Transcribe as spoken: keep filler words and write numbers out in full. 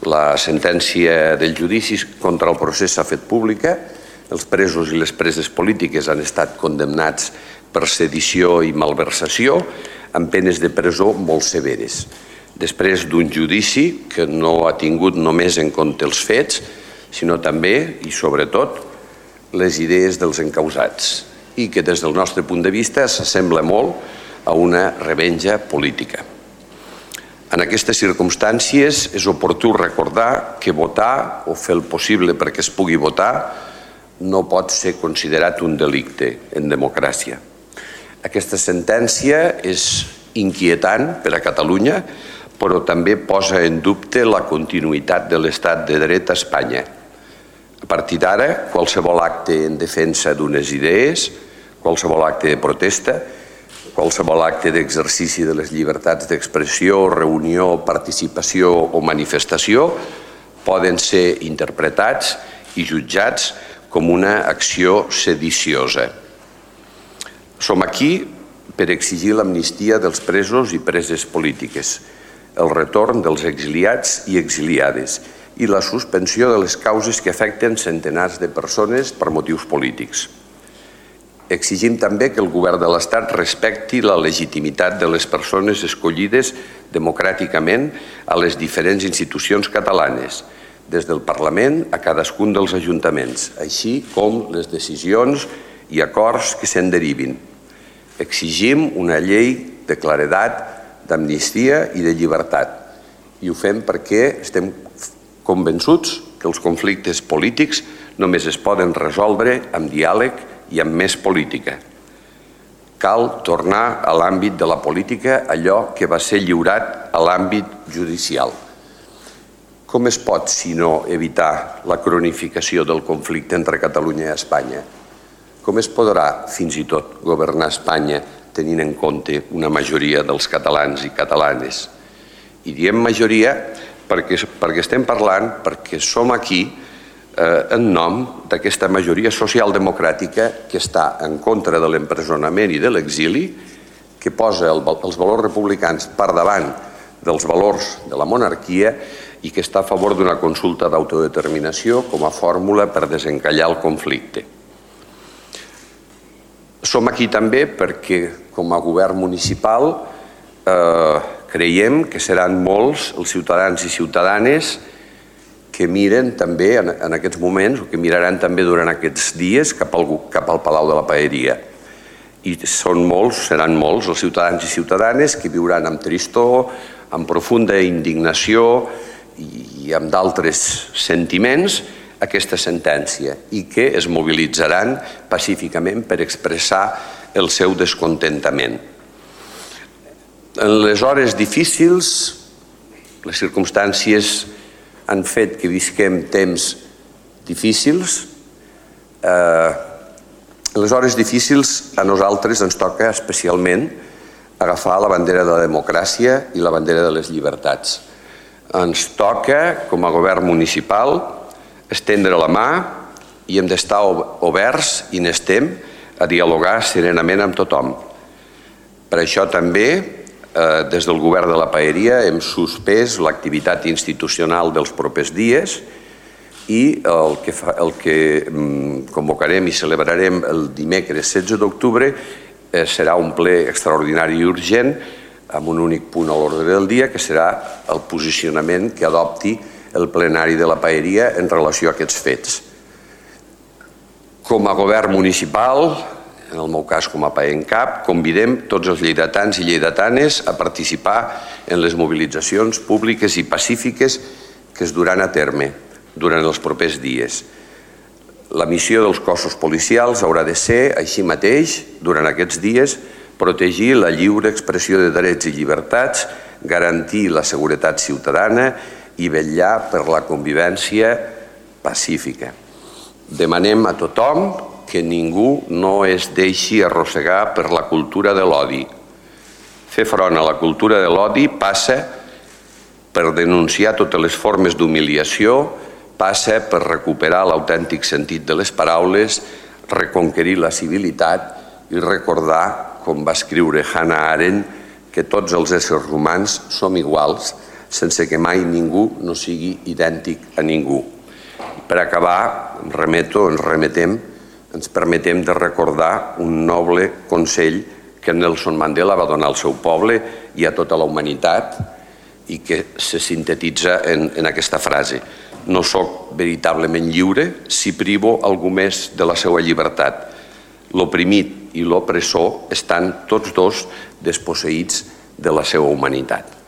La sentència del judici contra el procés s'ha fet pública. Els presos i les preses polítiques han estat condemnats per sedició i malversació amb penes de presó molt severes. Després d'un judici que no ha tingut només en compte els fets, sinó també i sobretot les idees dels encausats i que des del nostre punt de vista s'assembla molt a una revenja política. En aquestes circumstàncies és oportú recordar que votar o fer el possible perquè es pugui votar no pot ser considerat un delicte en democràcia. Aquesta sentència és inquietant per a Catalunya, però també posa en dubte la continuïtat de l'estat de dret a Espanya. A partir d'ara, qualsevol acte en defensa d'unes idees, qualsevol acte de protesta, qualsevol acte d'exercici de les llibertats d'expressió, reunió, participació o manifestació poden ser interpretats i jutjats com una acció sediciosa. Som aquí per exigir l'amnistia dels presos i preses polítiques, el retorn dels exiliats i exiliades i la suspensió de les causes que afecten centenars de persones per motius polítics. Exigim també que el govern de l'Estat respecti la legitimitat de les persones escollides democràticament a les diferents institucions catalanes, des del Parlament a cadascun dels ajuntaments, així com les decisions i acords que se'n derivin. Exigim una llei de claredat, d'amnistia i de llibertat. I ho fem perquè estem convençuts que els conflictes polítics només es poden resoldre amb diàleg i amb més política. Cal tornar a l'àmbit de la política allò que va ser lliurat a l'àmbit judicial. Com es pot, si no, evitar la cronificació del conflicte entre Catalunya i Espanya? Com es podrà, fins i tot, governar Espanya tenint en compte una majoria dels catalans i catalanes? I diem majoria perquè, perquè estem parlant, perquè som aquí eh, en nom d'aquesta majoria socialdemocràtica que està en contra de l'empresonament i de l'exili, que posa el, els valors republicans per davant dels valors de la monarquia i que està a favor d'una consulta d'autodeterminació com a fórmula per desencallar el conflicte. Som aquí també perquè, com a govern municipal, eh, creiem que seran molts els ciutadans i ciutadanes que miren també en, en aquests moments, o que miraran també durant aquests dies cap al, cap al Palau de la Paeria. I són molts, seran molts els ciutadans i ciutadanes que viuran amb tristor, amb profunda indignació i amb d'altres sentiments aquesta sentència i que es mobilitzaran pacíficament per expressar el seu descontentament. En les hores difícils, les circumstàncies han fet que visquem temps difícils. Eh, en les hores difícils a nosaltres ens toca especialment agafar la bandera de la democràcia i la bandera de les llibertats. Ens toca, com a govern municipal, estendre la mà i hem d'estar oberts i n'estem a dialogar serenament amb tothom. Per això també, eh, des del govern de la Paeria, hem suspès l'activitat institucional dels propers dies i el que, fa, el que convocarem i celebrarem el dimecres setze d'octubre eh, serà un ple extraordinari i urgent amb un únic punt a l'ordre del dia, que serà el posicionament que adopti el plenari de la Paeria en relació a aquests fets. Com a govern municipal, en el meu cas com a PAENCAP, convidem tots els lleidatans i lleidatanes a participar en les mobilitzacions públiques i pacífiques que es duran a terme durant els propers dies. La missió dels cossos policials haurà de ser, així mateix, durant aquests dies, protegir la lliure expressió de drets i llibertats, garantir la seguretat ciutadana i vetllar per la convivència pacífica. Demanem a tothom que ningú no es deixi arrossegar per la cultura de l'odi. Fer front a la cultura de l'odi passa per denunciar totes les formes d'humiliació, passa per recuperar l'autèntic sentit de les paraules, reconquerir la civilitat i recordar, com va escriure Hannah Arendt, que tots els éssers humans som iguals sense que mai ningú no sigui idèntic a ningú. Per acabar, em remeto, ens remetem, ens permetem de recordar un noble consell que Nelson Mandela va donar al seu poble i a tota la humanitat i que se sintetitza en, en aquesta frase: no sóc veritablement lliure si privo algú més de la seva llibertat. L'oprimit i l'opressor estan tots dos desposseïts de la seva humanitat.